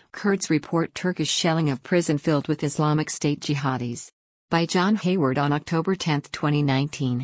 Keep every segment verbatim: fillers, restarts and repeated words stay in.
Kurds report Turkish shelling of prison filled with Islamic State jihadis. By John Hayward on October tenth, twenty nineteen.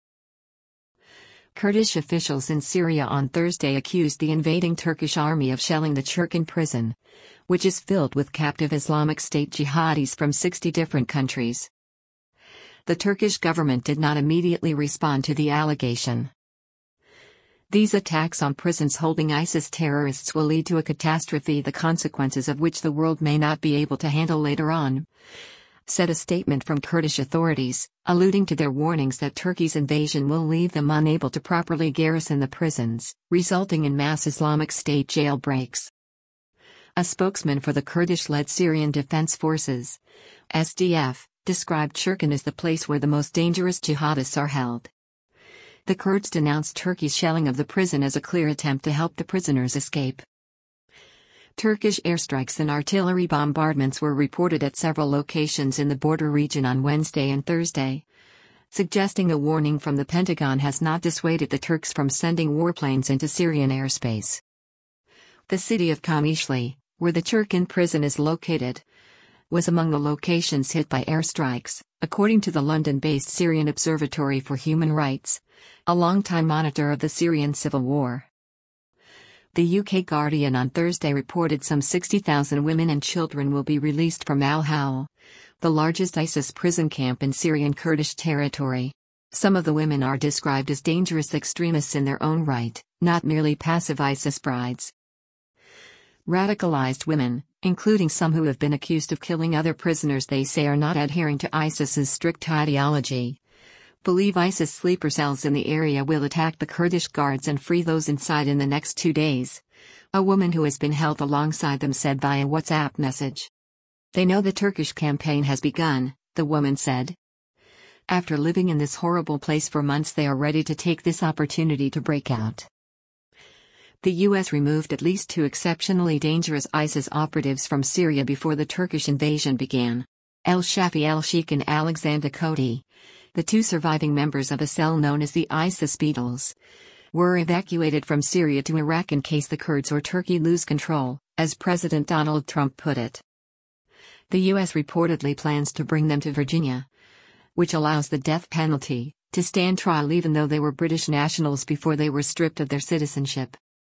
Kurdish officials in Syria on Thursday accused the invading Turkish army of shelling the Chirkin prison, which is filled with captive Islamic State jihadis from sixty different countries. The Turkish government did not immediately respond to the allegation. These attacks on prisons holding ISIS terrorists will lead to a catastrophe, the consequences of which the world may not be able to handle later on, said a statement from Kurdish authorities, alluding to their warnings that Turkey's invasion will leave them unable to properly garrison the prisons, resulting in mass Islamic State jailbreaks. A spokesman for the Kurdish-led Syrian Defense Forces, S D F, described Chirkin as the place where the most dangerous jihadists are held. The Kurds denounced Turkey's shelling of the prison as a clear attempt to help the prisoners escape. Turkish airstrikes and artillery bombardments were reported at several locations in the border region on Wednesday and Thursday, suggesting a warning from the Pentagon has not dissuaded the Turks from sending warplanes into Syrian airspace. The city of Qamishli, where the Chirkin prison is located, was among the locations hit by airstrikes, according to the London-based Syrian Observatory for Human Rights, a longtime monitor of the Syrian civil war. The U K Guardian on Thursday reported some sixty thousand women and children will be released from Al-Hol, the largest ISIS prison camp in Syrian Kurdish territory. Some of the women are described as dangerous extremists in their own right, not merely passive ISIS brides. Radicalized women, including some who have been accused of killing other prisoners they say are not adhering to ISIS's strict ideology, believe ISIS sleeper cells in the area will attack the Kurdish guards and free those inside in the next two days, a woman who has been held alongside them said via WhatsApp message. They know the Turkish campaign has begun, the woman said. After living in this horrible place for months, they are ready to take this opportunity to break out. The U S removed at least two exceptionally dangerous ISIS operatives from Syria before the Turkish invasion began. El-Shafi el-Sheikh and Alexander Koti, the two surviving members of a cell known as the ISIS Beatles, were evacuated from Syria to Iraq in case the Kurds or Turkey lose control, as President Donald Trump put it. The U S reportedly plans to bring them to Virginia, which allows the death penalty, to stand trial even though they were British nationals before they were stripped of their citizenship.